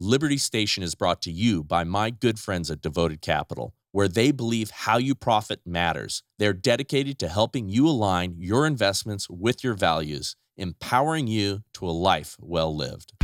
Liberty Station is brought to you by my good friends at Devoted Capital, where they believe how you profit matters. They're dedicated to helping you align your investments with your values, empowering you to a life well lived.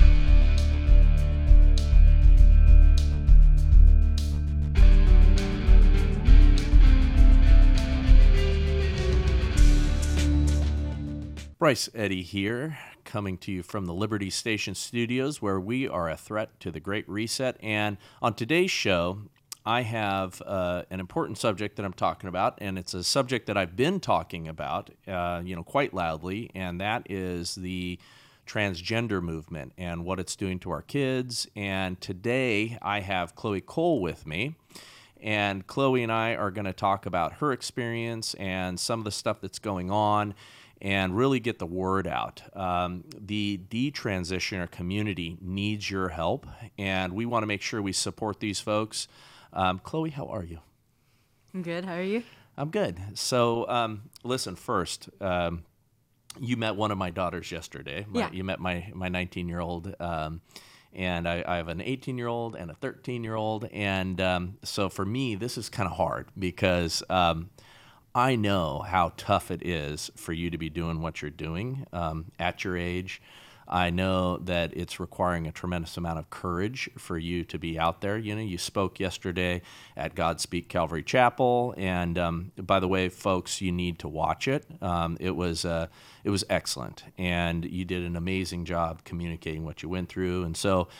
Bryce Eddy here, coming to you from the Liberty Station studios, where we are a threat to the Great Reset. And on today's show, I have an important subject that I'm talking about, and it's a subject that I've been talking about, quite loudly, and that is the transgender movement and what it's doing to our kids. And today, I have Chloe Cole with me. And Chloe and I are going to talk about her experience and some of the stuff that's going on and really get the word out. The detransitioner community needs your help, and we want to make sure we support these folks. Chloe, how are you? I'm good. How are you? I'm good. So, listen, first, you met one of my daughters yesterday. You met my 19-year-old, and I have an 18-year-old and a 13-year-old. And so for me, this is kind of hard because I know how tough it is for you to be doing what you're doing at your age. I know that it's requiring a tremendous amount of courage for you to be out there. You know, you spoke yesterday at Godspeak Calvary Chapel, and by the way, folks, you need to watch it. It was excellent, and you did an amazing job communicating what you went through. And so,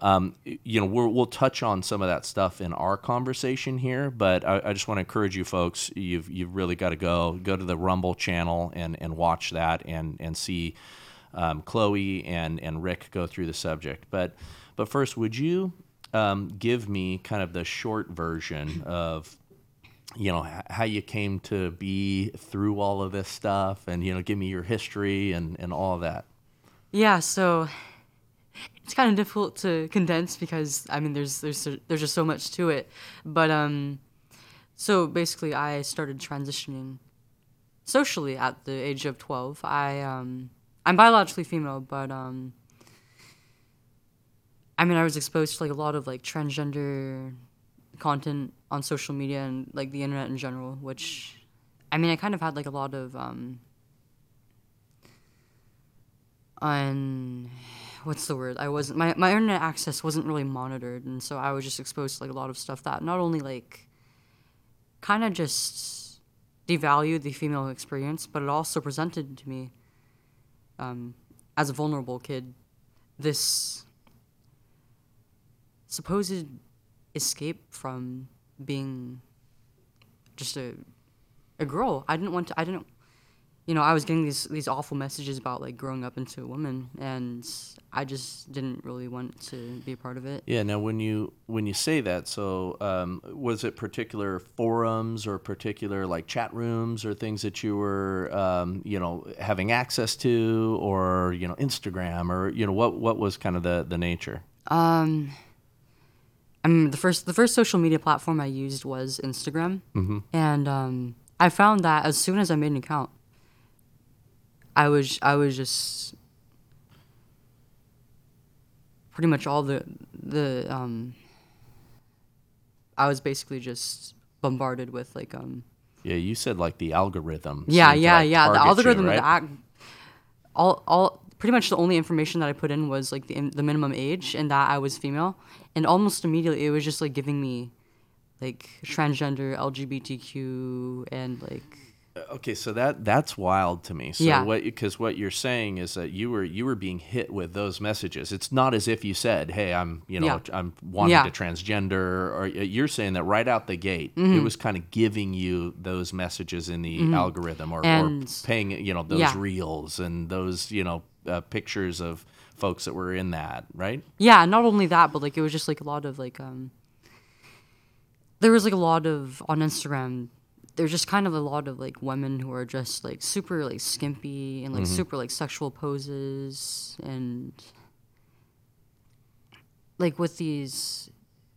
we'll touch on some of that stuff in our conversation here, but I just want to encourage you folks. You've really got to go to the Rumble channel and watch that and see Chloe and Rick go through the subject. But first, would you give me kind of the short version of how you came to be through all of this stuff, and give me your history and all of that? Yeah, so it's kind of difficult to condense because there's just so much to it. But so basically, I started transitioning socially at the age of 12. I'm biologically female, but I was exposed to a lot of transgender content on social media and the internet in general, which I kind of had a lot of what's the word? My internet access wasn't really monitored, and so I was just exposed to a lot of stuff that not only kind of just devalued the female experience, but it also presented to me as a vulnerable kid this supposed escape from being just a girl. I was getting these awful messages about growing up into a woman, and I just didn't really want to be a part of it. Yeah. Now, when you say that, so was it particular forums or particular chat rooms or things that you were having access to, or Instagram, or what was kind of the nature? The first social media platform I used was Instagram, and I found that as soon as I made an account, I was just pretty much all I was basically just bombarded with Yeah, you said the algorithm. Yeah. The algorithm, right? all pretty much the only information that I put in was the minimum age and that I was female, and almost immediately it was just giving me transgender, LGBTQ, and Okay, so that's wild to me. So yeah. Because what you're saying is that you were being hit with those messages. It's not as if you said, "Hey, I'm wanting to transgender," or you're saying that right out the gate, it was kind of giving you those messages in the algorithm, or paying those reels and those pictures of folks that were in that, right? Yeah, not only that, but it was just a lot of there was a lot of on Instagram. There's just kind of a lot of women who are just super skimpy and super sexual poses, and with these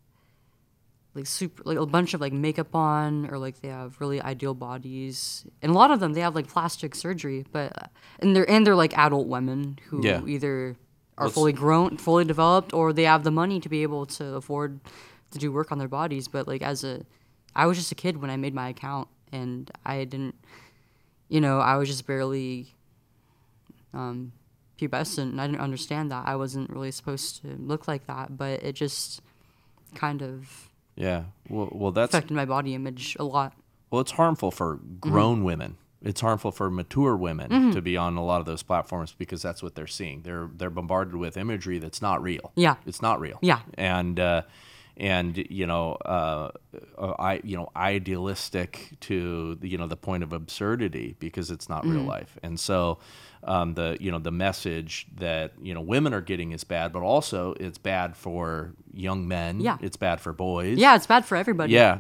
super a bunch of makeup on, or they have really ideal bodies, and a lot of them they have plastic surgery, but and they're adult women who either are fully grown, fully developed, or they have the money to be able to afford to do work on their bodies. But like I was just a kid when I made my account, and I didn't, I was just barely pubescent, and I didn't understand that I wasn't really supposed to look like that. But it just kind of well that's affected my body image a lot. Well, it's harmful for grown women. It's harmful for mature women to be on a lot of those platforms because that's what they're seeing. They're bombarded with imagery that's not real. Yeah. It's not real. Yeah. And idealistic to the point of absurdity because it's not real life. And so the message that women are getting is bad, but also it's bad for young men. Yeah. It's bad for boys. Yeah, it's bad for everybody. Yeah.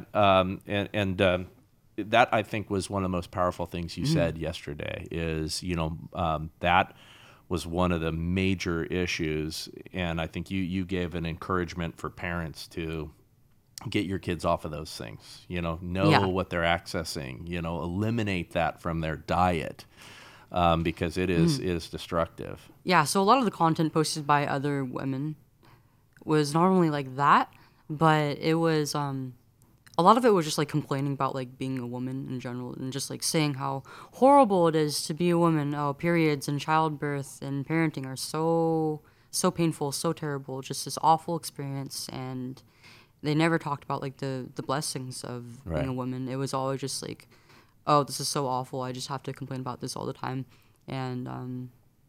That I think was one of the most powerful things you said yesterday is, that was one of the major issues. And I think you gave an encouragement for parents to get your kids off of those things, know what they're accessing, eliminate that from their diet because it is destructive. Yeah. So a lot of the content posted by other women was not only like that, but it was, a lot of it was just like complaining about like being a woman in general and just like saying how horrible it is to be a woman. Oh, periods and childbirth and parenting are so painful, so terrible, just this awful experience. And they never talked about like the blessings of being a woman. It was always just like, oh, this is so awful. I just have to complain about this all the time. And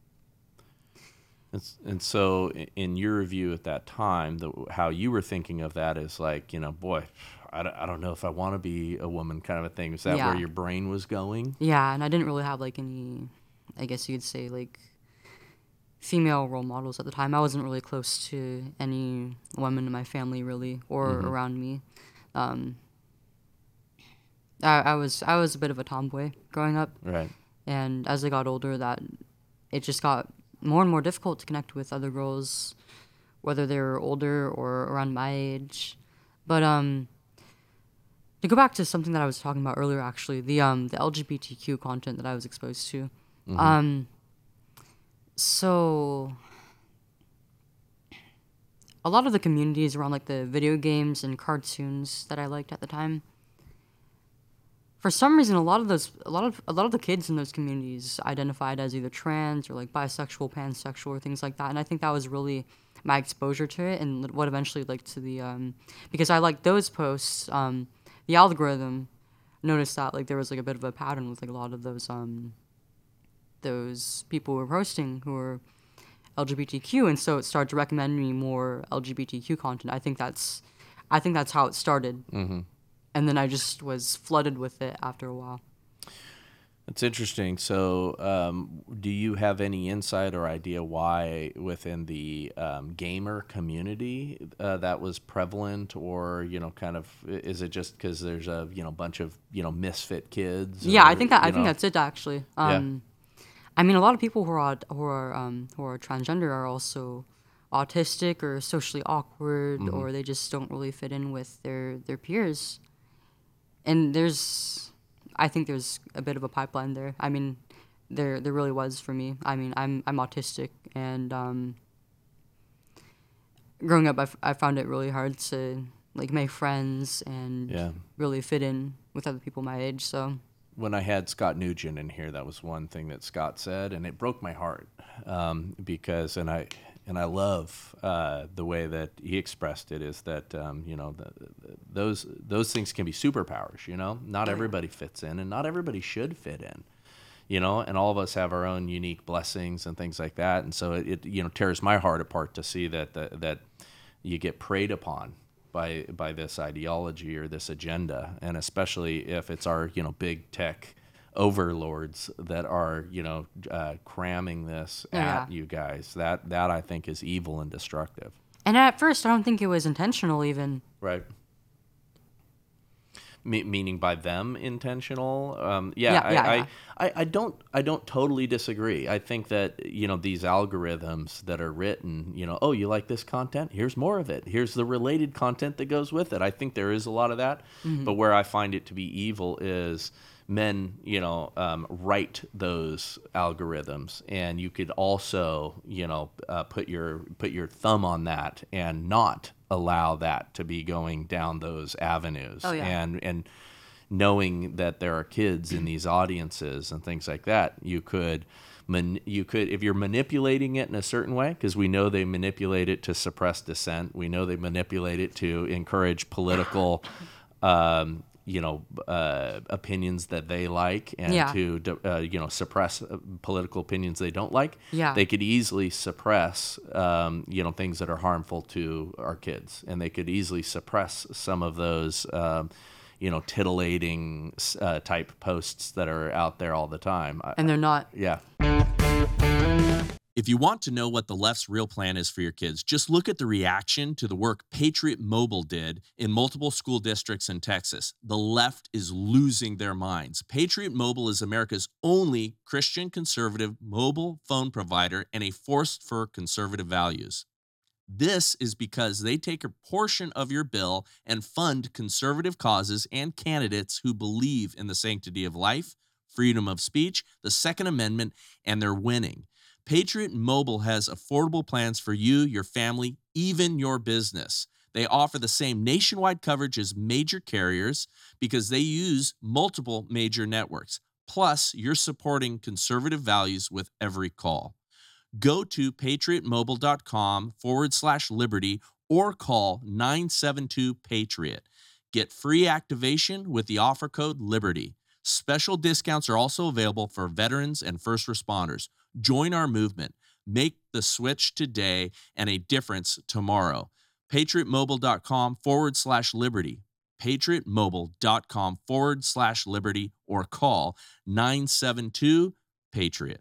so in your review at that time, how you were thinking of that is like, boy, I don't know if I want to be a woman kind of a thing. Is that where your brain was going? Yeah, and I didn't really have like any, I guess you could say like female role models at the time. I wasn't really close to any women in my family really or around me. I was a bit of a tomboy growing up. Right. And as I got older, that it just got more and more difficult to connect with other girls, whether they were older or around my age. But to go back to something that I was talking about earlier, actually, the LGBTQ content that I was exposed to. So a lot of the communities around like the video games and cartoons that I liked at the time, for some reason, a lot of the kids in those communities identified as either trans or like bisexual, pansexual, or things like that. And I think that was really my exposure to it, and what eventually led to the because I liked those posts. The algorithm noticed that like there was like a bit of a pattern with like a lot of those people who were posting who were LGBTQ, and so it started to recommend me more LGBTQ content. I think that's how it started. And then I just was flooded with it after a while. That's interesting. So, do you have any insight or idea why within the gamer community that was prevalent, or kind of is it just because there's a bunch of misfit kids? Yeah, or, I think that's it actually. I mean, a lot of people who are transgender are also autistic or socially awkward, or they just don't really fit in with their peers. And I think there's a bit of a pipeline there. I mean, there really was for me. I mean, I'm autistic, and growing up, I found it really hard to like make friends and really fit in with other people my age. So when I had Scott Nugent in here, that was one thing that Scott said, and it broke my heart because I love the way that he expressed it is that those things can be superpowers. Not everybody fits in, and not everybody should fit in. And all of us have our own unique blessings and things like that. And so it tears my heart apart to see that you get preyed upon by this ideology or this agenda, and especially if it's our big tech overlords that are cramming this at you guys. That I think is evil and destructive. And at first, I don't think it was intentional, even. Right. Meaning by them intentional. I don't totally disagree. I think that these algorithms that are written, oh, you like this content, here's more of it, here's the related content that goes with it. I think there is a lot of that. But where I find it to be evil is men, write those algorithms, and you could also, put your thumb on that and not allow that to be going down those avenues. Oh, yeah. And knowing that there are kids in these audiences and things like that, you could, if you're manipulating it in a certain way, because we know they manipulate it to suppress dissent. We know they manipulate it to encourage political opinions that they like, and to suppress political opinions they don't like. Yeah. They could easily suppress things that are harmful to our kids, and they could easily suppress some of those titillating type posts that are out there all the time. And they're not. Yeah. If you want to know what the left's real plan is for your kids, just look at the reaction to the work Patriot Mobile did in multiple school districts in Texas. The left is losing their minds. Patriot Mobile is America's only Christian conservative mobile phone provider and a force for conservative values. This is because they take a portion of your bill and fund conservative causes and candidates who believe in the sanctity of life, freedom of speech, the Second Amendment, and they're winning. Patriot Mobile has affordable plans for you, your family, even your business. They offer the same nationwide coverage as major carriers because they use multiple major networks. Plus, you're supporting conservative values with every call. Go to patriotmobile.com/liberty or call 972-PATRIOT. Get free activation with the offer code LIBERTY. Special discounts are also available for veterans and first responders. Join our movement. Make the switch today and a difference tomorrow. patriotmobile.com/liberty. patriotmobile.com/liberty or call 972-PATRIOT.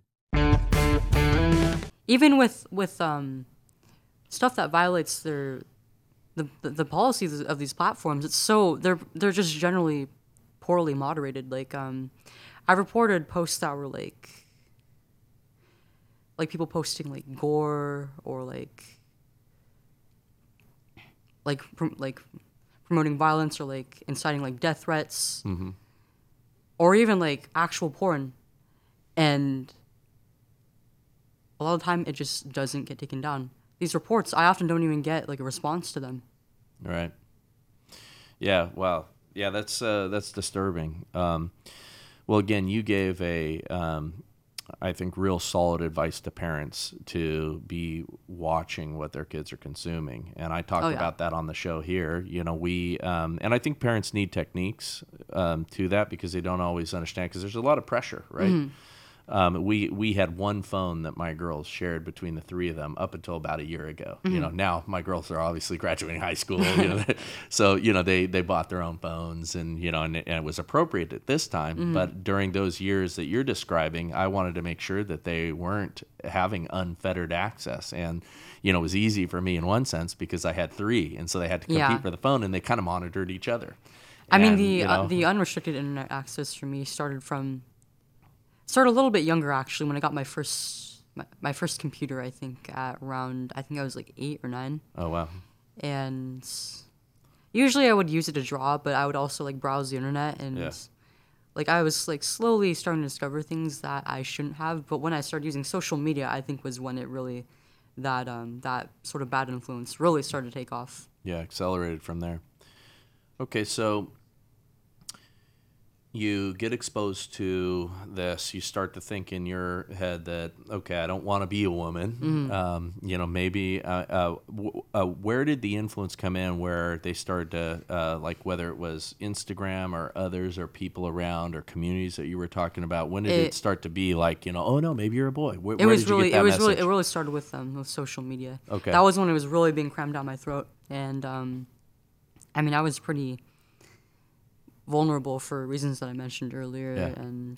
Even with stuff that violates the policies of these platforms, they're just generally poorly moderated. Like I reported posts that were like people posting like gore or like promoting violence or like inciting like death threats, or even like actual porn, and a lot of the time it just doesn't get taken down. These reports, I often don't even get like a response to them. Right. Yeah. Wow. Yeah. That's disturbing. Well, again, you gave I think real solid advice to parents to be watching what their kids are consuming. And I talked about that on the show here. We, and I think parents need techniques to that because they don't always understand, because there's a lot of pressure, right? Mm-hmm. We had one phone that my girls shared between the three of them up until about a year ago. Mm-hmm. Now my girls are obviously graduating high school, so they bought their own phones, and it was appropriate at this time. Mm-hmm. But during those years that you're describing, I wanted to make sure that they weren't having unfettered access, and it was easy for me in one sense because I had three, and so they had to compete for the phone, and they kind of monitored each other. I mean, the unrestricted internet access for me started a little bit younger, actually, when I got my first computer, I think, I was like 8 or 9. Oh, wow. And usually I would use it to draw, but I would also like browse the internet, and like I was like slowly starting to discover things that I shouldn't have. But when I started using social media, I think was when it really, that sort of bad influence really started to take off. Yeah, accelerated from there. Okay, so you get exposed to this, you start to think in your head that, okay, I don't want to be a woman. Mm-hmm. Maybe, where did the influence come in where they started to, like whether it was Instagram or others or people around or communities that you were talking about, when did it start to be like, oh no, maybe you're a boy? Where did you get that message? It really started with social media. Okay. That was when it was really being crammed down my throat. And, I mean, I was pretty vulnerable for reasons that I mentioned earlier, and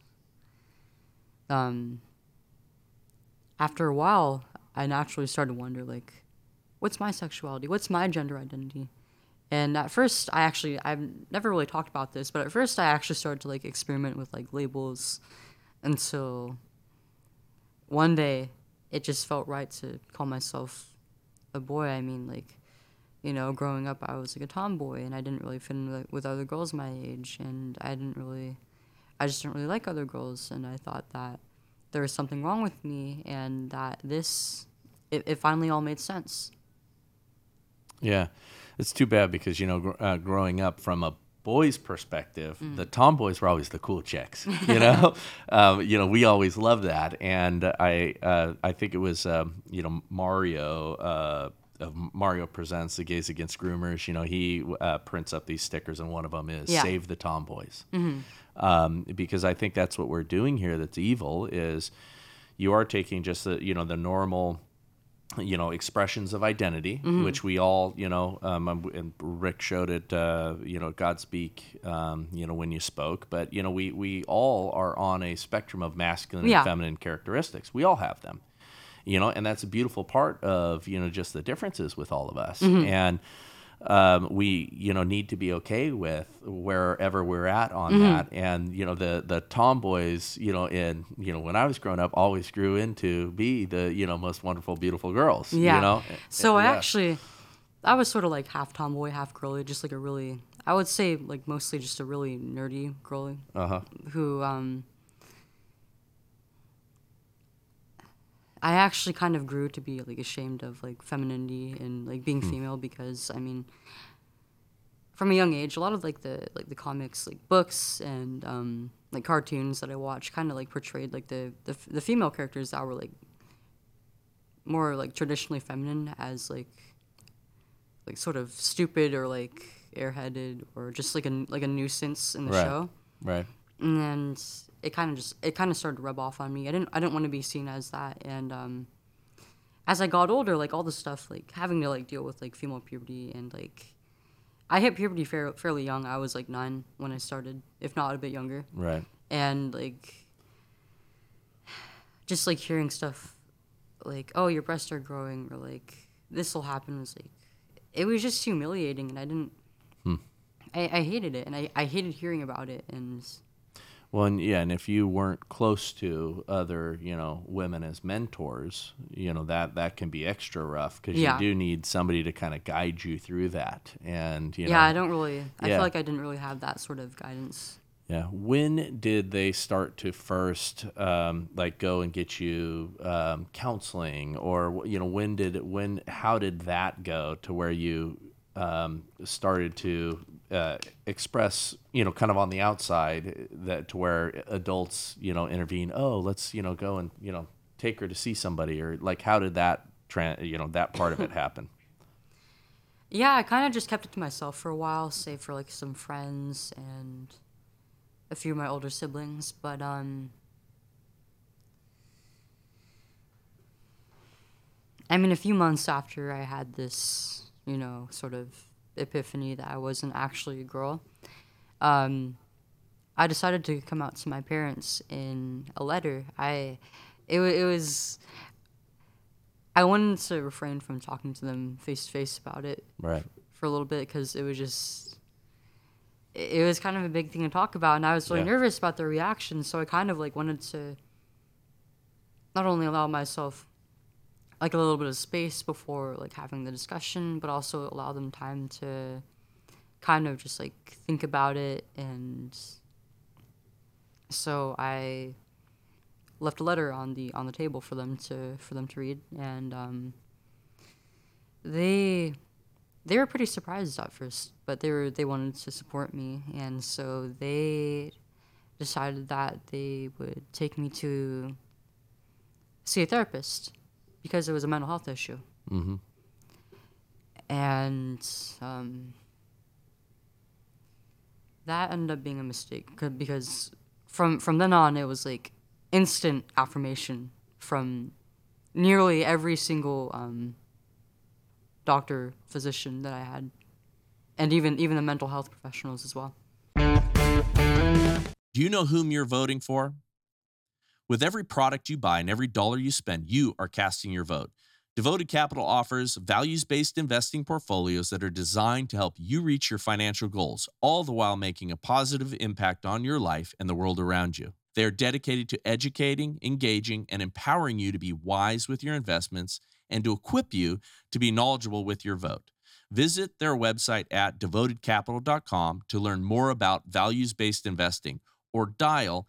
after a while, I naturally started to wonder, like, what's my sexuality? What's my gender identity? And at first, I've never really talked about this, but at first I actually started to like experiment with like labels, until one day it just felt right to call myself a boy. I mean, like, growing up, I was like a tomboy, and I didn't really fit in with other girls my age, and I didn't really I just didn't really like other girls, and I thought that there was something wrong with me, and that it finally all made sense. Yeah, it's too bad because growing up from a boy's perspective, the tomboys were always the cool chicks. We always loved that, and I think it was Mario. Of Mario Presents the Gays Against Groomers, he prints up these stickers, and one of them is "Save the Tomboys," because I think that's what we're doing here. That's evil. Is you are taking just the normal expressions of identity, which we all, and Rick showed it, Godspeak, when you spoke, but, we all are on a spectrum of masculine and feminine characteristics. We all have them, and that's a beautiful part of, just the differences with all of us. And we, need to be okay with wherever we're at on that. And, the tomboys, when I was growing up, always grew into be the, most wonderful, beautiful girls, So I was sort of like half tomboy, half girly, just like I would say like mostly just a really nerdy girly who, I actually kind of grew to be like ashamed of like femininity and like being female, because I mean, from a young age, a lot of like the comics, like books and like cartoons that I watched kind of like portrayed like the female characters that were like more like traditionally feminine as like sort of stupid or like airheaded or just like a nuisance in the show. Right. And it kind of started to rub off on me. I didn't want to be seen as that. And as I got older, like all the stuff, like having to like deal with like female puberty, and like I hit puberty fairly young. I was like 9 when I started, if not a bit younger. Right. And like just like hearing stuff like, oh, your breasts are growing, or like this will happen, was like, it was just humiliating, and I didn't. I hated it, and I hated hearing about it. And well, and if you weren't close to other, women as mentors, that can be extra rough, because you do need somebody to kind of guide you through that. And I feel like I didn't really have that sort of guidance. Yeah. When did they start to first like go and get you counseling, or how did that go to where you started to express, kind of on the outside, that to where adults, intervene? Oh, let's, go and, take her to see somebody, or like, how did that that part of it happen? Yeah, I kind of just kept it to myself for a while, save for like some friends and a few of my older siblings. But I mean, a few months after I had this, sort of epiphany that I wasn't actually a girl, I decided to come out to my parents in a letter. I wanted to refrain from talking to them face to face about it, right, for a little bit, because it was kind of a big thing to talk about, and I was really nervous about their reaction. So I kind of like wanted to not only allow myself like a little bit of space before like having the discussion, but also allow them time to kind of just like think about it. And so I left a letter on the table for them to read, and they were pretty surprised at first, but they wanted to support me, and so they decided that they would take me to see a therapist, because it was a mental health issue. Mm-hmm. And that ended up being a mistake, because from then on, it was like instant affirmation from nearly every single doctor, physician that I had, and even the mental health professionals as well. Do you know whom you're voting for? With every product you buy and every dollar you spend, you are casting your vote. Devoted Capital offers values-based investing portfolios that are designed to help you reach your financial goals, all the while making a positive impact on your life and the world around you. They are dedicated to educating, engaging, and empowering you to be wise with your investments and to equip you to be knowledgeable with your vote. Visit their website at devotedcapital.com to learn more about values-based investing, or dial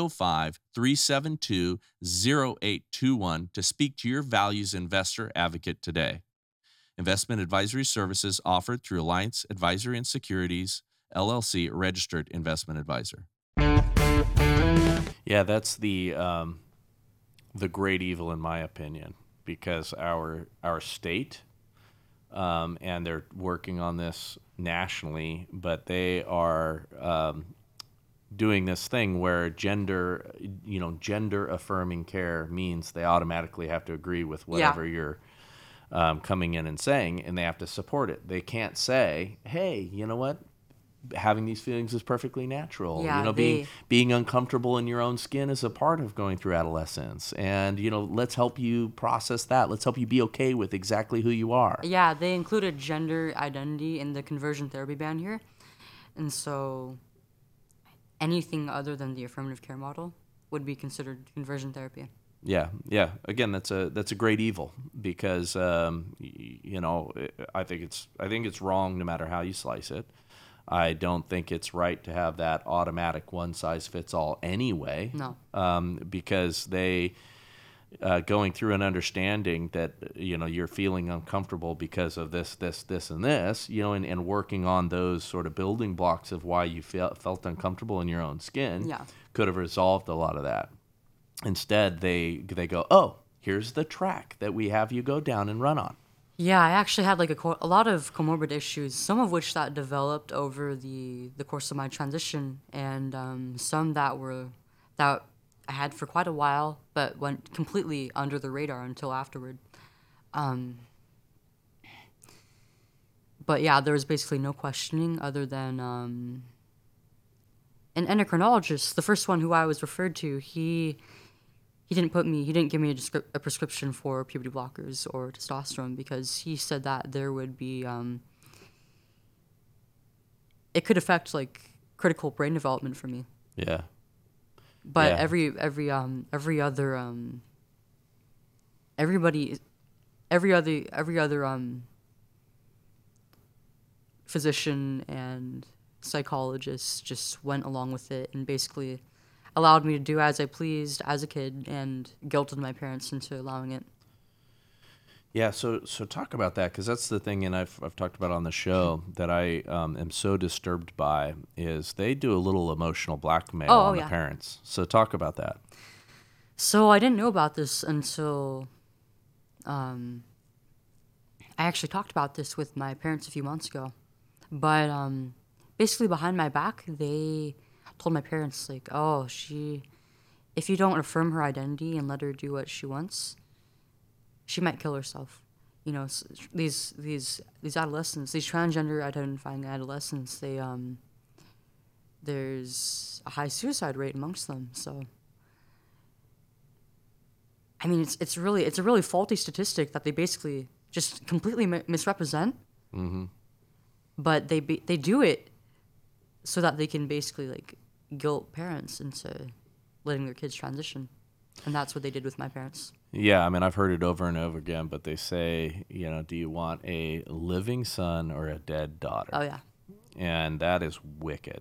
805-372-0821 to speak to your values investor advocate today. Investment advisory services offered through Alliance Advisory and Securities, LLC, a registered investment advisor. Yeah, that's the great evil in my opinion, because our state, and they're working on this nationally, but they are doing this thing where gender affirming care means they automatically have to agree with whatever you're coming in and saying, and they have to support it. They can't say, hey, you know what? Having these feelings is perfectly natural. Yeah, being uncomfortable in your own skin is a part of going through adolescence. And, let's help you process that. Let's help you be okay with exactly who you are. Yeah, they included gender identity in the conversion therapy ban here. And so anything other than the affirmative care model would be considered conversion therapy. Yeah. Again, that's a great evil, because I think it's wrong no matter how you slice it. I don't think it's right to have that automatic one size fits all anyway. No. Because they going through an understanding that you're feeling uncomfortable because of this, and this, and working on those sort of building blocks of why you felt uncomfortable in your own skin, could have resolved a lot of that. Instead, they go, oh, here's the track that we have you go down and run on. Yeah, I actually had a lot of comorbid issues, some of which that developed over the course of my transition, and some that I had for quite a while, but went completely under the radar until afterward. But yeah, there was basically no questioning other than an endocrinologist, the first one who I was referred to. He didn't give me a prescription for puberty blockers or testosterone, because he said that there would be, it could affect critical brain development for me. Yeah. But Yeah. every other physician and psychologist just went along with it and basically allowed me to do as I pleased as a kid, and guilted my parents into allowing it. Yeah, so talk about that, because that's the thing, and I've talked about on the show that I am so disturbed by, is they do a little emotional blackmail on the parents. So talk about that. So I didn't know about this until I actually talked about this with my parents a few months ago. But basically behind my back, they told my parents, if you don't affirm her identity and let her do what she wants, she might kill herself. These adolescents, these transgender identifying adolescents, there's a high suicide rate amongst them. So, I mean, it's a really faulty statistic that they basically just completely misrepresent. Mm-hmm. But they do it so that they can basically guilt parents into letting their kids transition, and that's what they did with my parents. Yeah, I mean, I've heard it over and over again, but they say, do you want a living son or a dead daughter? Oh yeah. And that is wicked.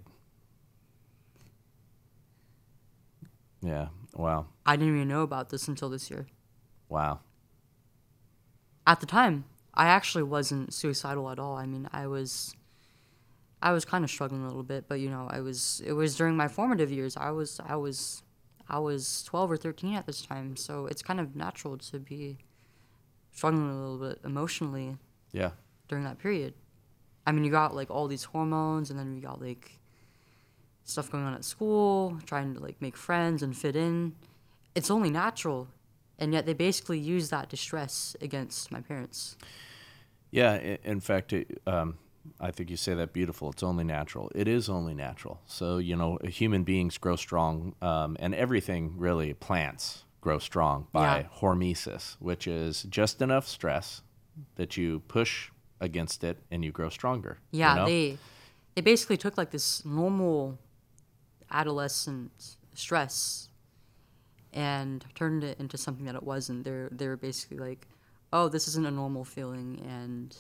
Yeah. Wow. I didn't even know about this until this year. Wow. At the time, I actually wasn't suicidal at all. I mean, I was kind of struggling a little bit, but it was during my formative years. I was 12 or 13 at this time, so it's kind of natural to be struggling a little bit emotionally. Yeah. During that period. I mean, you got all these hormones, and then you got stuff going on at school, trying to make friends and fit in. It's only natural, and yet they basically use that distress against my parents. Yeah, in fact, I think you say that beautiful. It's only natural. It is only natural. So, human beings grow strong, and everything really, plants grow strong by hormesis, which is just enough stress that you push against it and you grow stronger. Yeah, they basically took this normal adolescent stress and turned it into something that it wasn't. They're basically oh, this isn't a normal feeling, and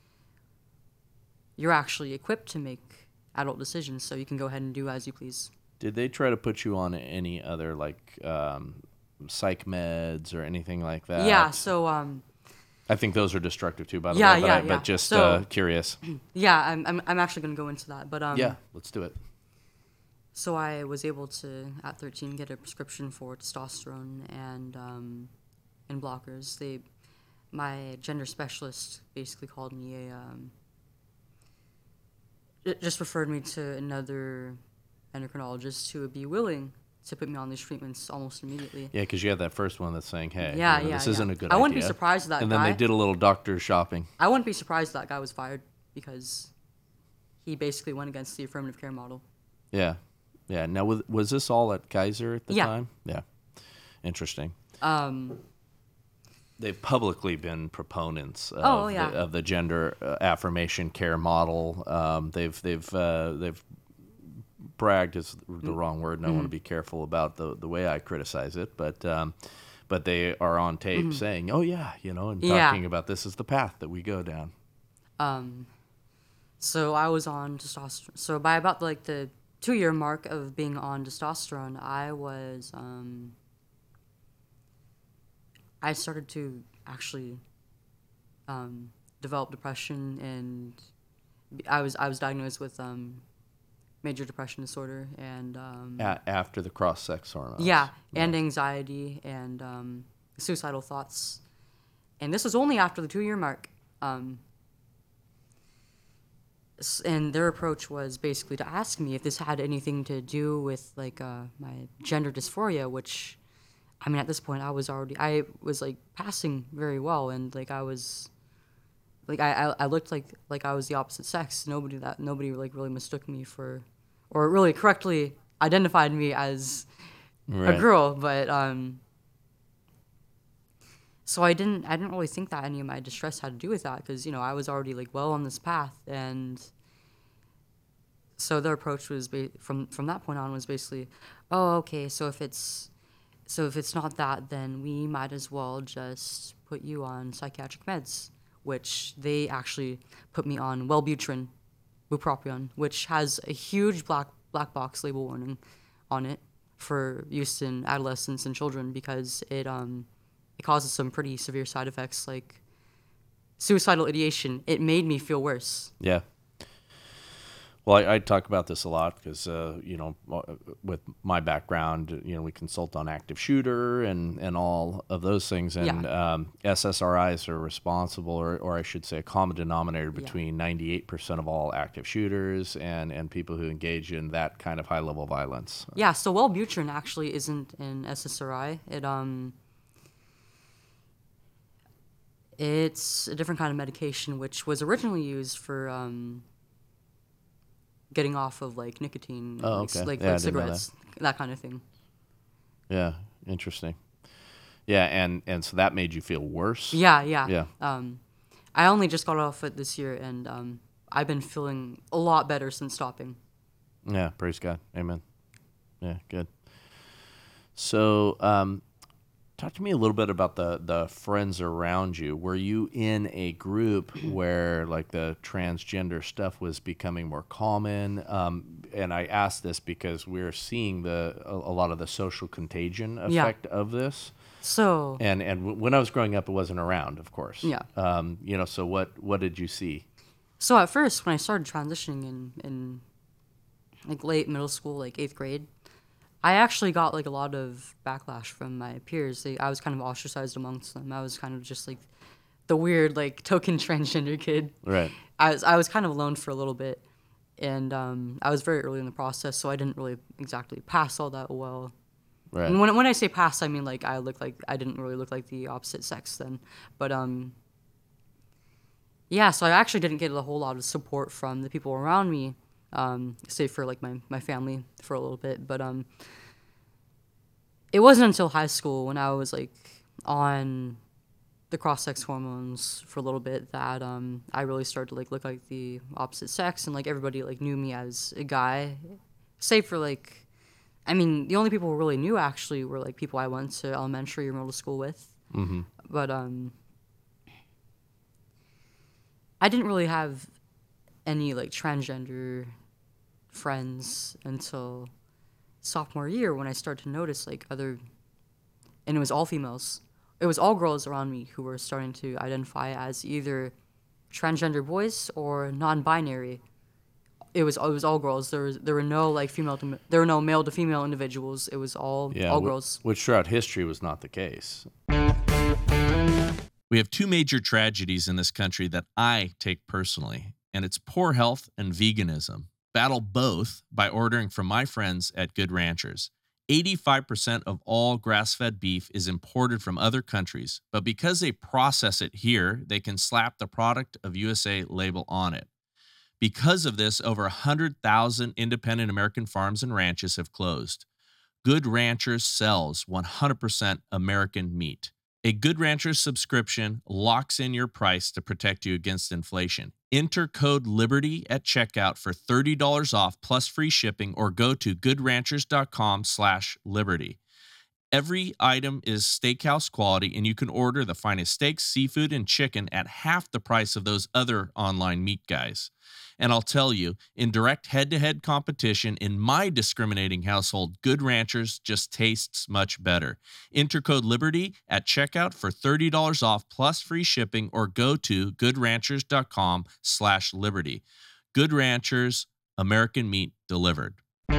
you're actually equipped to make adult decisions, so you can go ahead and do as you please. Did they try to put you on any other like psych meds or anything like that? Yeah. So I think those are destructive too, by the Yeah, way. But, yeah, but yeah. just So- curious. yeah, I'm actually gonna go into that, but Yeah, let's do it. So I was able to at 13 get a prescription for testosterone and blockers. My gender specialist basically called me just referred me to another endocrinologist who would be willing to put me on these treatments almost immediately. Yeah, because you had that first one that's saying, "Hey, Yeah, this yeah, isn't yeah. a good I idea." wouldn't be surprised if that And guy. then they did a little doctor shopping. I wouldn't be surprised if that guy was fired because he basically went against the affirmative care model. Yeah, yeah. Now, was this all at Kaiser at the Yeah. time? Yeah. Interesting. Um, They've publicly been proponents of, Oh, yeah. of the gender affirmation care model. They've bragged is the wrong word, and I want to be careful about the way I criticize it, but they are on tape saying, "Oh yeah," and Yeah. talking about this is the path that we go down. So I was on testosterone. So by about like the 2-year mark of being on testosterone, I started to actually develop depression, and I was diagnosed with major depression disorder and After the cross-sex hormones. yeah, and anxiety and suicidal thoughts. And this was only after the 2-year mark. And their approach was basically to ask me if this had anything to do with like my gender dysphoria, which, I mean, at this point I was like passing very well, and like I was, like I looked like I was the opposite sex. Nobody like really mistook me for, or really correctly identified me as Right. a girl, but so I didn't really think that any of my distress had to do with that, because I was already like well on this path. And so their approach was from that point on was basically, oh, okay, so if it's not that, then we might as well just put you on psychiatric meds, which they actually put me on Wellbutrin, bupropion, which has a huge black box label warning on it for use in adolescents and children, because it causes some pretty severe side effects like suicidal ideation. It made me feel worse. Yeah. Well, I talk about this a lot because, with my background, we consult on active shooter and all of those things. And SSRIs are responsible, or I should say a common denominator between 98% of all active shooters and people who engage in that kind of high-level violence. Yeah, so Wellbutrin actually isn't an SSRI. It's a different kind of medication, which was originally used for getting off of like nicotine, Oh, okay. like Yeah, I didn't know cigarettes, that kind of thing. Yeah, interesting. Yeah, and so that made you feel worse? Yeah. Yeah. I only just got off it this year, and I've been feeling a lot better since stopping. Yeah, praise God. Amen. Yeah, good. So, talk to me a little bit about the friends around you. Were you in a group where like the transgender stuff was becoming more common? And I ask this because we're seeing a lot of the social contagion effect of this. So And when I was growing up, it wasn't around, of course. Yeah. So what did you see? So at first, when I started transitioning in like late middle school, like 8th grade, I actually got like a lot of backlash from my peers. I was kind of ostracized amongst them. I was kind of just like the weird like token transgender kid. Right. I was kind of alone for a little bit, and I was very early in the process, so I didn't really exactly pass all that well. Right. And when I say pass, I mean like I didn't really look like the opposite sex then, but yeah. So I actually didn't get a whole lot of support from the people around me, save for like my family for a little bit, but it wasn't until high school when I was like on the cross-sex hormones for a little bit that I really started to like look like the opposite sex, and like everybody like knew me as a guy, save for like, I mean, the only people who really knew actually were like people I went to elementary or middle school with. Mm-hmm. But I didn't really have any like transgender friends until sophomore year when I started to notice like other, and it was all females. It was all girls around me who were starting to identify as either transgender boys or non-binary. It was all girls. There were no like there were no male to female individuals. It was all girls. Which throughout history was not the case. We have two major tragedies in this country that I take personally, and it's poor health and veganism. Battle both by ordering from my friends at Good Ranchers. 85% of all grass-fed beef is imported from other countries, but because they process it here, they can slap the product of USA label on it. Because of this, over 100,000 independent American farms and ranches have closed. Good Ranchers sells 100% American meat. A Good Ranchers subscription locks in your price to protect you against inflation. Enter code LIBERTY at checkout for $30 off plus free shipping, or go to goodranchers.com/liberty. Every item is steakhouse quality, and you can order the finest steaks, seafood, and chicken at half the price of those other online meat guys. And I'll tell you, in direct head-to-head competition in my discriminating household, Good Ranchers just tastes much better. Enter code LIBERTY at checkout for $30 off plus free shipping, or go to goodranchers.com/liberty. Good Ranchers, American meat delivered.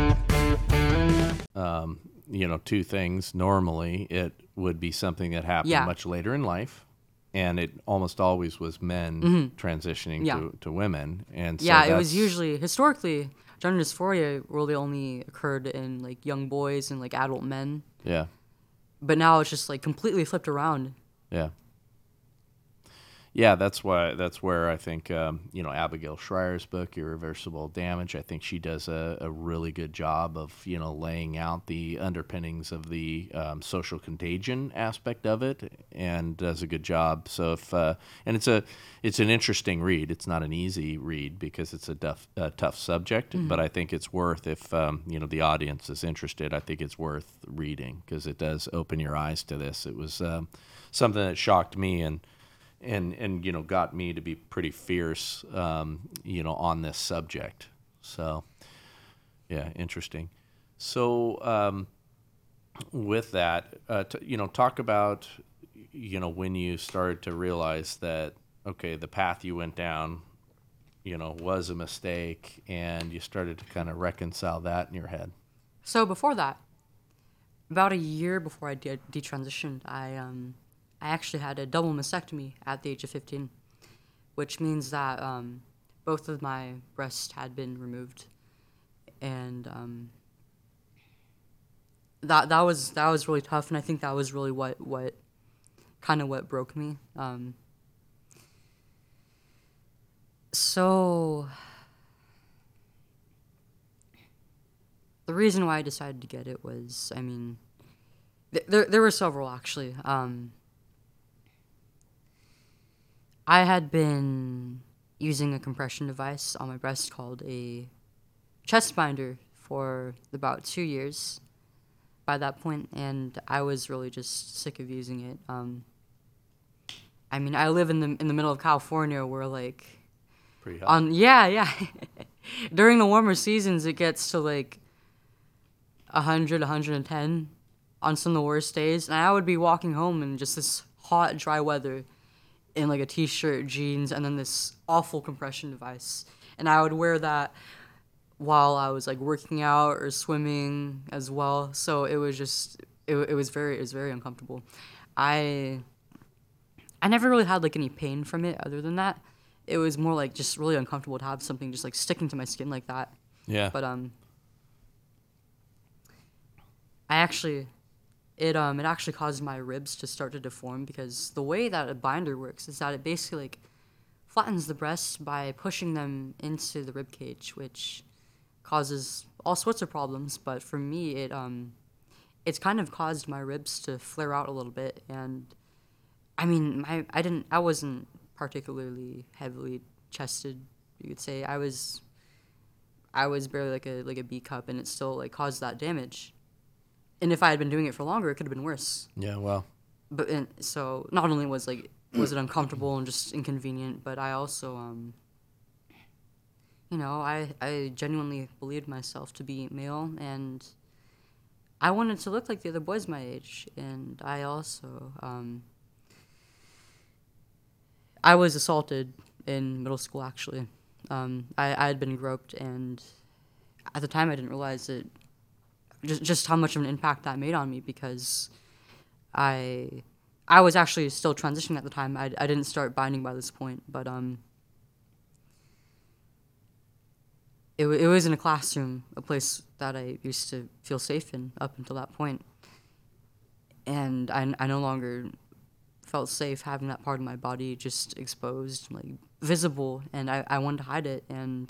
Two things. Normally, it would be something that happened much later in life, and it almost always was men transitioning to women. And so it was usually, historically, gender dysphoria really only occurred in like young boys and like adult men. Yeah. But now it's just like completely flipped around. Yeah. Yeah, that's where I think Abigail Schreier's book, Irreversible Damage, I think she does a really good job of laying out the underpinnings of the social contagion aspect of it, and does a good job. So it's an interesting read. It's not an easy read because it's a tough subject, but I think it's worth, if the audience is interested, I think it's worth reading because it does open your eyes to this. It was something that shocked me and got me to be pretty fierce on this subject. So yeah, interesting. So with that, talk about when you started to realize that the path you went down was a mistake, and you started to kind of reconcile that in your head. So before that, about a year before I detransitioned, I actually had a double mastectomy at the age of 15, which means that both of my breasts had been removed, and that was really tough, and I think that was really what broke me. So the reason why I decided to get it was, there were several actually. I had been using a compression device on my breast called a chest binder for about 2 years by that point, and I was really just sick of using it. I live in the middle of California, where like pretty hot. During the warmer seasons it gets to like 100, 110 on some of the worst days, and I would be walking home in just this hot, dry weather in like a t-shirt, jeans, and then this awful compression device. And I would wear that while I was like working out or swimming as well. So it was just, it was very uncomfortable. I never really had like any pain from it other than that. It was more like just really uncomfortable to have something just like sticking to my skin like that. Yeah. But it actually caused my ribs to start to deform, because the way that a binder works is that it basically like flattens the breasts by pushing them into the rib cage, which causes all sorts of problems. But for me, it's kind of caused my ribs to flare out a little bit, and I wasn't particularly heavily chested, you could say. I was barely like a B cup, and it still like caused that damage. And if I had been doing it for longer, it could have been worse. Yeah, well. But so not only was it uncomfortable and just inconvenient, but I also I genuinely believed myself to be male, and I wanted to look like the other boys my age, and I also I was assaulted in middle school. Actually, I had been groped, and at the time I didn't realize it, just how much of an impact that made on me, because I was actually still transitioning at the time. I didn't start binding by this point, but it was in a classroom, a place that I used to feel safe in up until that point. And I no longer felt safe having that part of my body just exposed, like visible, and I wanted to hide it. And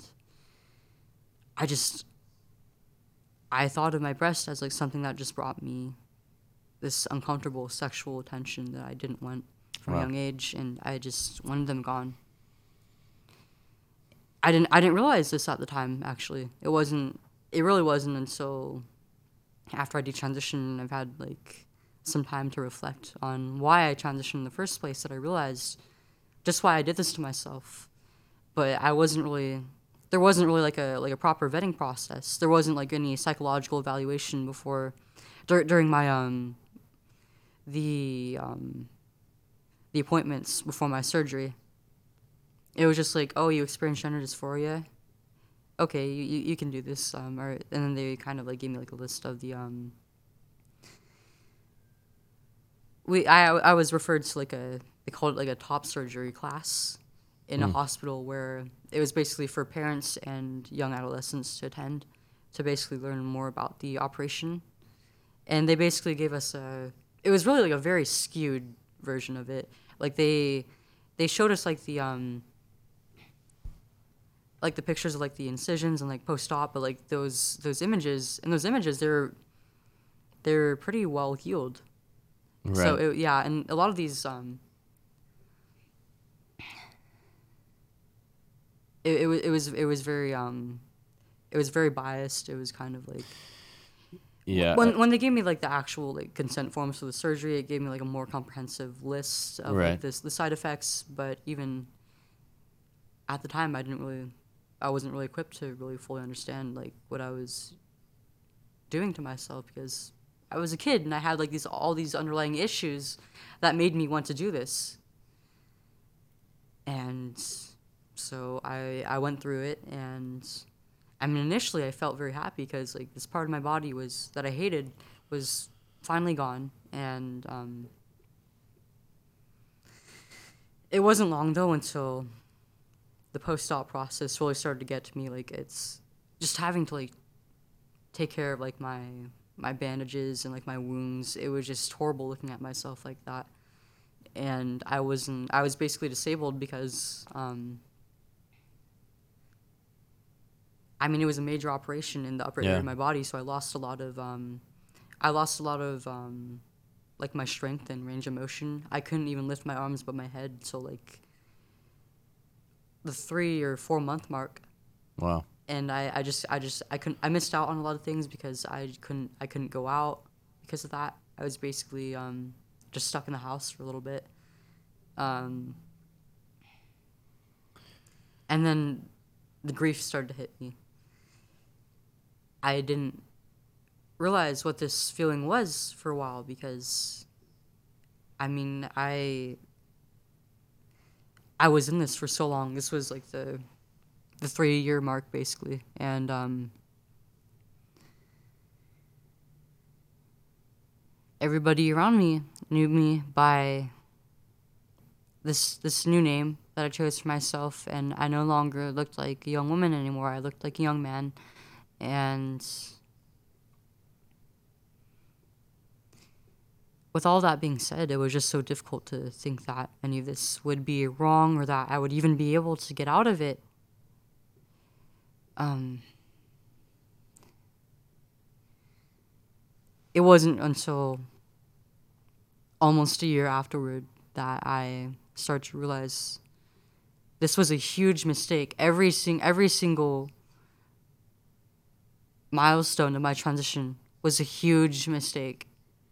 I thought of my breast as like something that just brought me this uncomfortable sexual attention that I didn't want from a young age, and I just wanted them gone. I didn't realize this at the time, actually. It really wasn't until after I detransitioned and I've had like some time to reflect on why I transitioned in the first place that I realized just why I did this to myself. But there wasn't really like a proper vetting process. There wasn't like any psychological evaluation before during my the appointments before my surgery. It was just like, oh, you experienced gender dysphoria? Okay, you can do this. And then they kind of like gave me like a list of the I was referred to they called it like a top surgery class in a hospital, where it was basically for parents and young adolescents to attend to basically learn more about the operation. And they basically gave us it was really like a very skewed version of it. Like they showed us like the pictures of like the incisions and like post-op, but like those images, they're pretty well healed. Right. So and a lot of these it was very biased. It was kind of like, yeah. When they gave me like the actual like consent forms for the surgery, it gave me like a more comprehensive list of like the side effects. But even at the time, I wasn't really equipped to really fully understand like what I was doing to myself, because I was a kid and I had like all these underlying issues that made me want to do this. And so I went through it, and I mean, initially I felt very happy because like this part of my body that I hated was finally gone. And it wasn't long though until the post-op process really started to get to me. Like, it's just having to like take care of like my bandages and like my wounds. It was just horrible looking at myself like that. And I was basically disabled because I mean, it was a major operation in the upper area of my body, so I lost a lot of like my strength and range of motion. I couldn't even lift my arms above my head. So like the 3 or 4 month mark. Wow. And I missed out on a lot of things because I couldn't go out because of that. I was basically just stuck in the house for a little bit. And then the grief started to hit me. I didn't realize what this feeling was for a while because, I mean, I was in this for so long. This was like the 3-year mark basically, and everybody around me knew me by this new name that I chose for myself, and I no longer looked like a young woman anymore. I looked like a young man. And with all that being said, it was just so difficult to think that any of this would be wrong or that I would even be able to get out of it. It wasn't until almost a year afterward that I started to realize this was a huge mistake. Every single milestone of my transition was a huge mistake.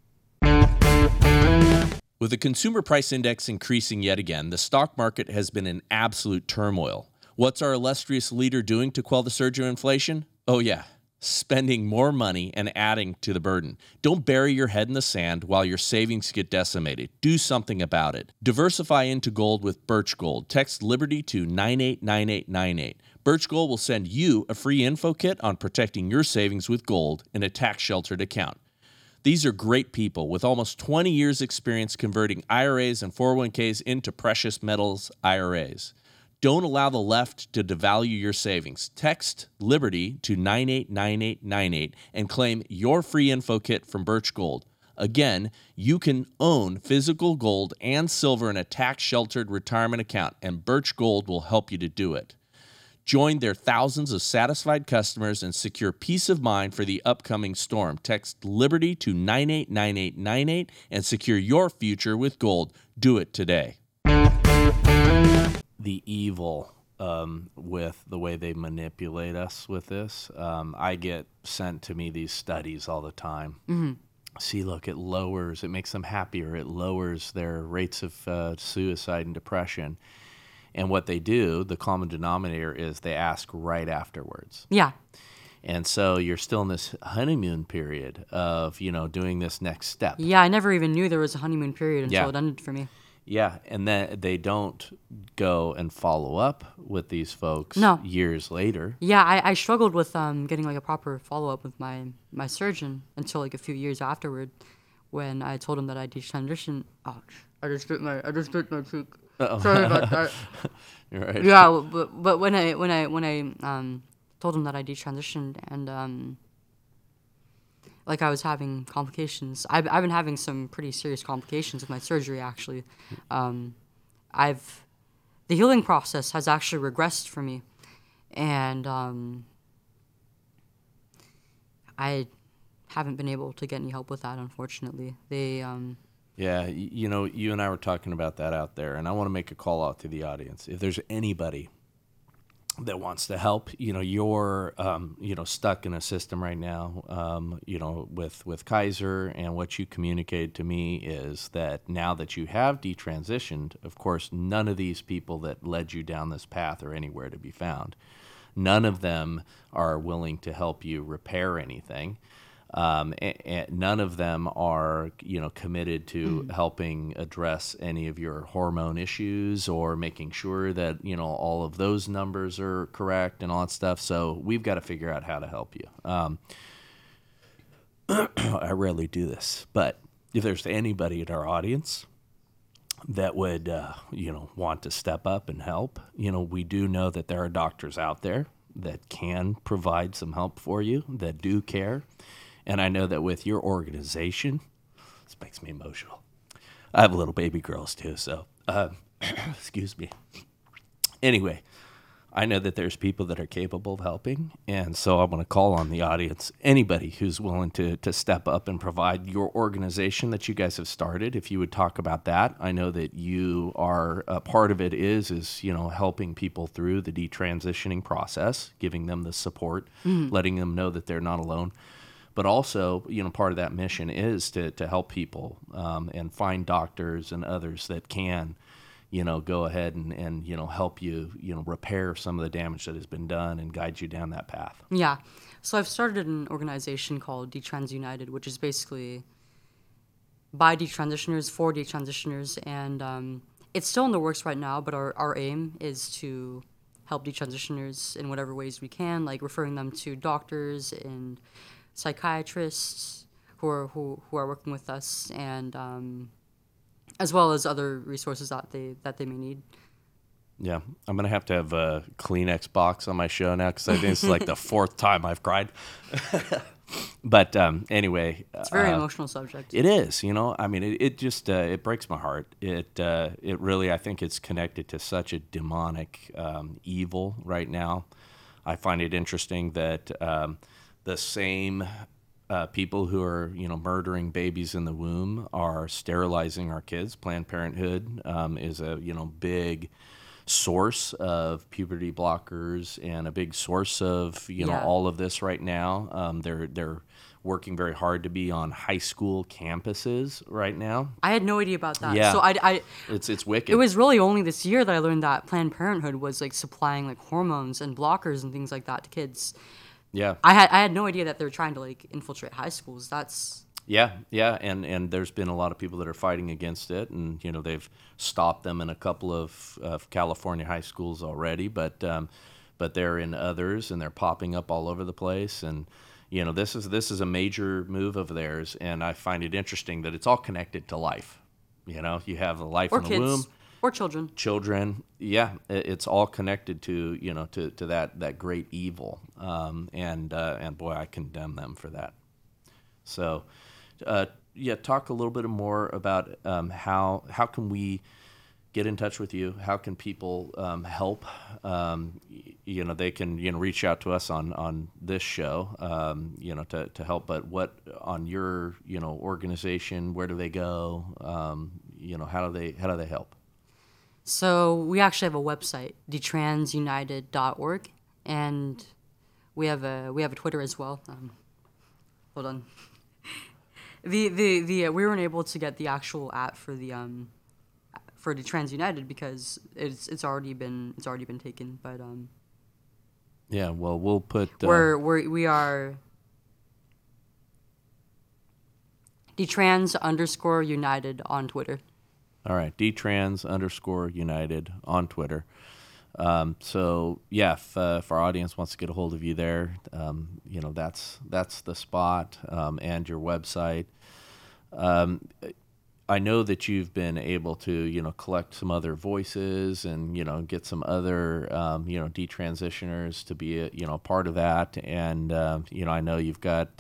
With the consumer price index increasing yet again, the stock market has been in absolute turmoil. What's our illustrious leader doing to quell the surge of inflation? Oh yeah, spending more money and adding to the burden. Don't bury your head in the sand while your savings get decimated. Do something about it. Diversify into gold with Birch Gold. Text Liberty to 989898. Birch Gold will send you a free info kit on protecting your savings with gold in a tax-sheltered account. These are great people with almost 20 years experience converting IRAs and 401ks into precious metals IRAs. Don't allow the left to devalue your savings. Text Liberty to 989898 and claim your free info kit from Birch Gold. Again, you can own physical gold and silver in a tax-sheltered retirement account, and Birch Gold will help you to do it. Join their thousands of satisfied customers and secure peace of mind for the upcoming storm. Text Liberty to 989898 and secure your future with gold. Do it today. The evil with the way they manipulate us with this. I get sent to me these studies all the time. Mm-hmm. See, look, it makes them happier. It lowers their rates of suicide and depression. And what they do, the common denominator is they ask right afterwards. Yeah. And so you're still in this honeymoon period of, doing this next step. Yeah, I never even knew there was a honeymoon period until it ended for me. Yeah, and then they don't go and follow up with these folks years later. Yeah, I struggled with getting like a proper follow-up with my surgeon until like a few years afterward when I told him that I detransitioned. Ouch. I just bit my cheek. Uh-oh. Sorry about that. You're right. Yeah, but when I told him that I detransitioned and like I was having complications. I've been having some pretty serious complications with my surgery actually. The healing process has actually regressed for me, and I haven't been able to get any help with that, unfortunately. Yeah, you and I were talking about that out there, and I want to make a call out to the audience. If there's anybody that wants to help, you're, stuck in a system right now, with Kaiser, and what you communicated to me is that now that you have detransitioned, of course, none of these people that led you down this path are anywhere to be found. None of them are willing to help you repair anything. And none of them are, committed to helping address any of your hormone issues or making sure that, all of those numbers are correct and all that stuff. So we've got to figure out how to help you. I rarely do this, but if there's anybody in our audience that would, want to step up and help, we do know that there are doctors out there that can provide some help for you, that do care. And I know that with your organization, this makes me emotional. I have little baby girls too, so excuse me. Anyway, I know that there's people that are capable of helping, and so I want to call on the audience, anybody who's willing to step up and provide your organization that you guys have started. If you would talk about that, I know that you are a part of it is helping people through the detransitioning process, giving them the support, letting them know that they're not alone. But also, part of that mission is to help people and find doctors and others that can, go ahead and help you, repair some of the damage that has been done and guide you down that path. Yeah. So I've started an organization called Detrans United, which is basically by detransitioners for detransitioners. And it's still in the works right now, but our aim is to help detransitioners in whatever ways we can, like referring them to doctors and psychiatrists who are working with us, and as well as other resources that they may need. Yeah, I'm gonna have to have a Kleenex box on my show now because I think it's like the fourth time I've cried. But anyway, it's a very emotional subject. It is, I mean, it just it breaks my heart. It really, I think it's connected to such a demonic evil right now. I find it interesting that the same people who are, murdering babies in the womb are sterilizing our kids. Planned Parenthood is a, big source of puberty blockers and a big source of, all of this right now. They're working very hard to be on high school campuses right now. I had no idea about that. Yeah. So it's wicked. It was really only this year that I learned that Planned Parenthood was like supplying like hormones and blockers and things like that to kids. Yeah. I had no idea that they were trying to like infiltrate high schools. That's Yeah, and there's been a lot of people that are fighting against it, and they've stopped them in a couple of California high schools already, but they're in others, and they're popping up all over the place, and this is a major move of theirs, and I find it interesting that it's all connected to life. You have the life or in the kids womb, or children. children. Yeah, it's all connected to to that great evil, and boy, I condemn them for that. So. Talk a little bit more about how can we get in touch with you? How can people help? They can reach out to us on this show, to help. But what on your organization? Where do they go? How do they help? So we actually have a website, detransunited.org, and we have a Twitter as well. Hold on. We weren't able to get the actual @ for the Trans United because it's already been taken. But yeah, well, we'll put we are DTrans_United on Twitter. All right, DTrans_United on Twitter. So yeah, if our audience wants to get a hold of you there, that's the spot, and your website. I know that you've been able to, collect some other voices and, get some other, detransitioners to be a part of that. And, I know you've got,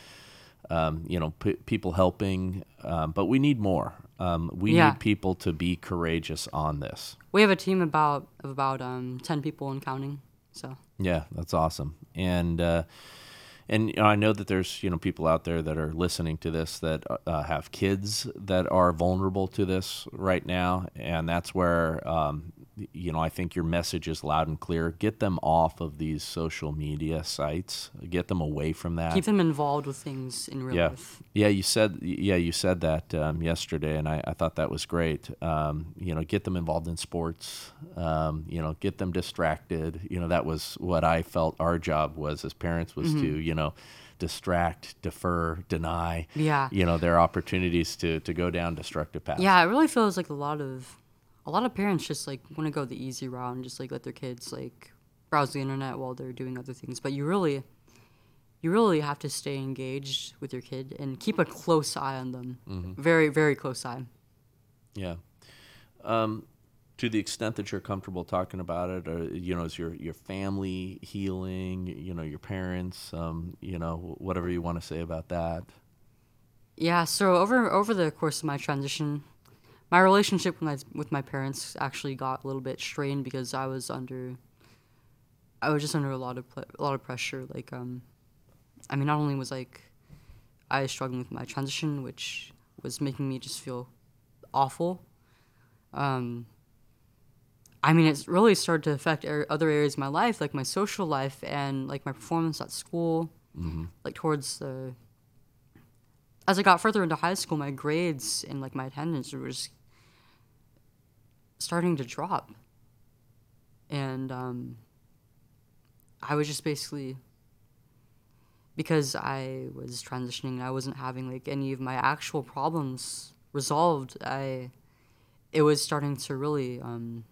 people helping, but we need more. We need people to be courageous on this. We have a team of about 10 people and counting. So yeah, that's awesome. And I know that there's people out there that are listening to this that have kids that are vulnerable to this right now, and that's where I think your message is loud and clear. Get them off of these social media sites. Get them away from that. Keep them involved with things in real life. Yeah, you said that yesterday, and I thought that was great. Get them involved in sports. Get them distracted. That was what I felt our job was as parents was to distract, defer, deny. Yeah. Their opportunities to go down destructive paths. Yeah, it really feels like a lot of parents just like want to go the easy route and just like let their kids like browse the internet while they're doing other things. But you really have to stay engaged with your kid and keep a close eye on them. Mm-hmm. Very, very close eye. Yeah. To the extent that you're comfortable talking about it, or, is your family healing, your parents, whatever you want to say about that. Yeah. So over the course of my transition, my relationship with my parents actually got a little bit strained because I was just under a lot of pressure. Like, not only was like I was struggling with my transition, which was making me just feel awful. It's really started to affect other areas of my life, like my social life and like my performance at school. Mm-hmm. Like as I got further into high school, my grades and like my attendance were just starting to drop. And I was just basically, because I was transitioning and I wasn't having like any of my actual problems resolved, it was starting to really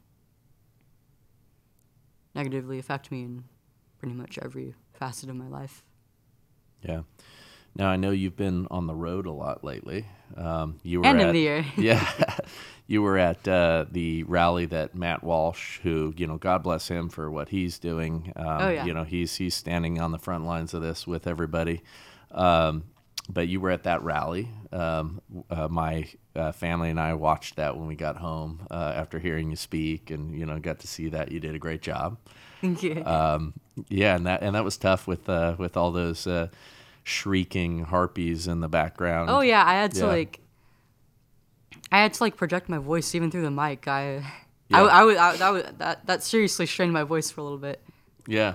negatively affect me in pretty much every facet of my life. Yeah. Now I know you've been on the road a lot lately. You were end of the year. Yeah, you were at the rally that Matt Walsh, who God bless him for what he's doing. He's standing on the front lines of this with everybody. But you were at that rally. My family and I watched that when we got home after hearing you speak, and got to see that. You did a great job. Thank you. Yeah, and that was tough with all those shrieking harpies in the background. Oh yeah, I had to project my voice even through the mic. That seriously strained my voice for a little bit. Yeah.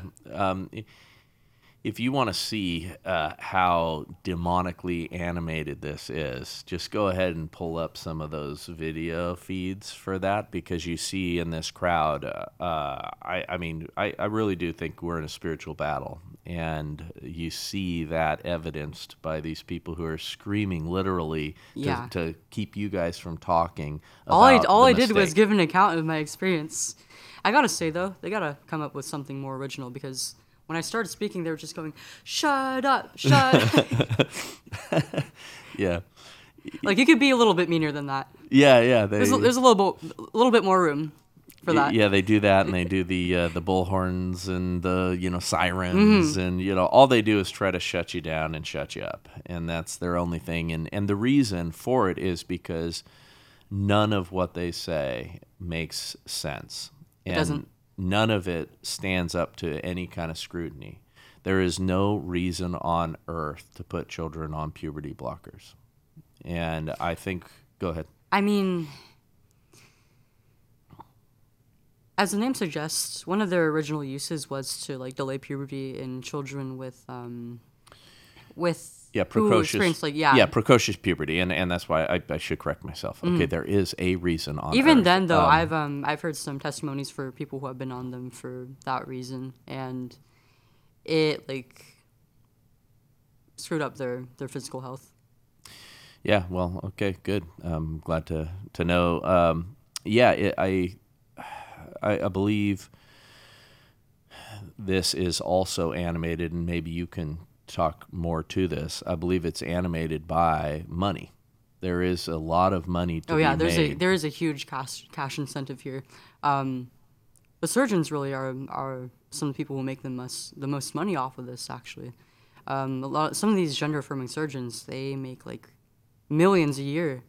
If you want to see how demonically animated this is, just go ahead and pull up some of those video feeds for that, because you see in this crowd, I really do think we're in a spiritual battle. And you see that evidenced by these people who are screaming literally to keep you guys from talking about all I did was give an account of my experience. I gotta say, though, they gotta come up with something more original, because when I started speaking, they were just going, "Shut up, shut up." Yeah. Like, you could be a little bit meaner than that. Yeah. There's a little bit more room for that. Yeah, they do that, and they do the bullhorns and the sirens, and all they do is try to shut you down and shut you up, and that's their only thing. And the reason for it is because none of what they say makes sense. And it doesn't. None of it stands up to any kind of scrutiny. There is no reason on earth to put children on puberty blockers. And I think, go ahead. I mean, as the name suggests, one of their original uses was to like delay puberty in children with precocious precocious puberty, and that's why I should correct myself. Okay, there is a reason on even Earth. Then though, I've heard some testimonies for people who have been on them for that reason, and it like screwed up their physical health. Yeah, well, okay, good. I'm glad to know. I believe this is also animated, and maybe you can talk more to this. I believe it's animated by money. There is a lot of money to be made. There is a huge cash incentive here. The surgeons really are some of the people who make the most money off of this. Actually, some of these gender affirming surgeons, they make like millions a year.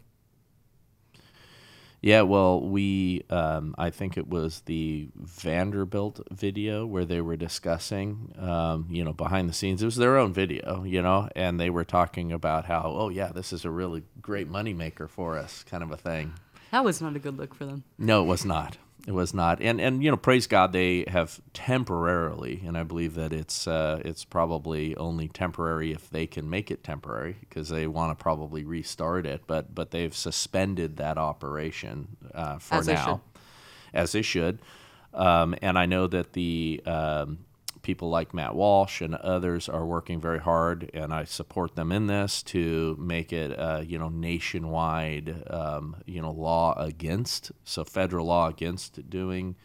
Yeah, well, I think it was the Vanderbilt video where they were discussing, behind the scenes. It was their own video, and they were talking about how, oh, yeah, this is a really great moneymaker for us, kind of a thing. That was not a good look for them. No, it was not. It was not. And praise God, they have temporarily, and I believe that it's probably only temporary if they can make it temporary, because they want to probably restart it, but they've suspended that operation for now, as they should. And I know that the people like Matt Walsh and others are working very hard, and I support them in this to make it nationwide law against, so federal law against doing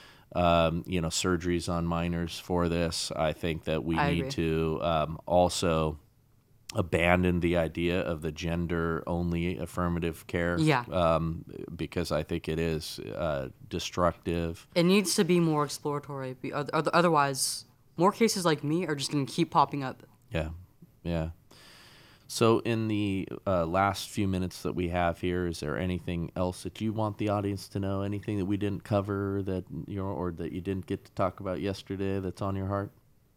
surgeries on minors for this. I think that we need to also abandon the idea of the gender-only affirmative care. Yeah. Because I think it is destructive. It needs to be more exploratory. Otherwise, more cases like me are just going to keep popping up. Yeah. So in the last few minutes that we have here, is there anything else that you want the audience to know? Anything that we didn't cover that or that you didn't get to talk about yesterday that's on your heart?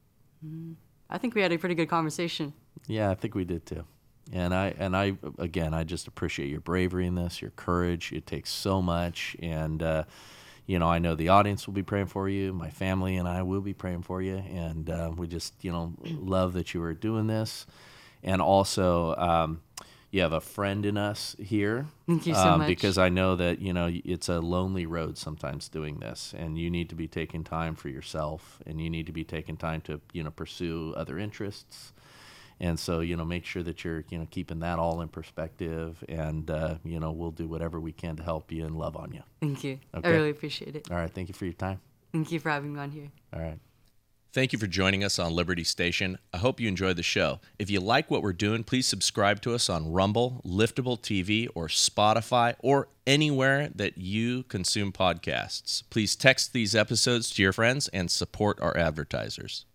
I think we had a pretty good conversation. Yeah, I think we did too. And I again, I just appreciate your bravery in this, your courage. It takes so much, and I know the audience will be praying for you. My family and I will be praying for you, and we just love that you are doing this. And also, you have a friend in us here. Thank you so much. Because I know that it's a lonely road sometimes doing this, and you need to be taking time for yourself, and you need to be taking time to pursue other interests. And so, make sure that you're, keeping that all in perspective, and, we'll do whatever we can to help you and love on you. Thank you. Okay? I really appreciate it. All right. Thank you for your time. Thank you for having me on here. All right. Thank you for joining us on Liberty Station. I hope you enjoyed the show. If you like what we're doing, please subscribe to us on Rumble, Liftable TV, or Spotify, or anywhere that you consume podcasts. Please text these episodes to your friends and support our advertisers.